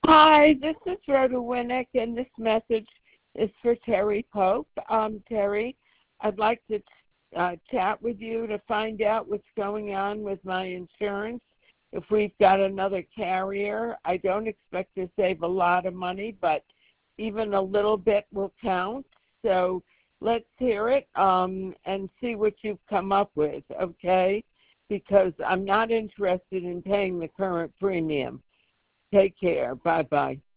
Hi, this is Rhoda Winnick, and this message is for Terry Pope. Terry, I'd like to chat with you to find out what's going on with my insurance. If we've got another carrier, I don't expect to save a lot of money, but even a little bit will count. So let's hear it and see what you've come up with, okay? Because I'm not interested in paying the current premium. Take care. Bye-bye.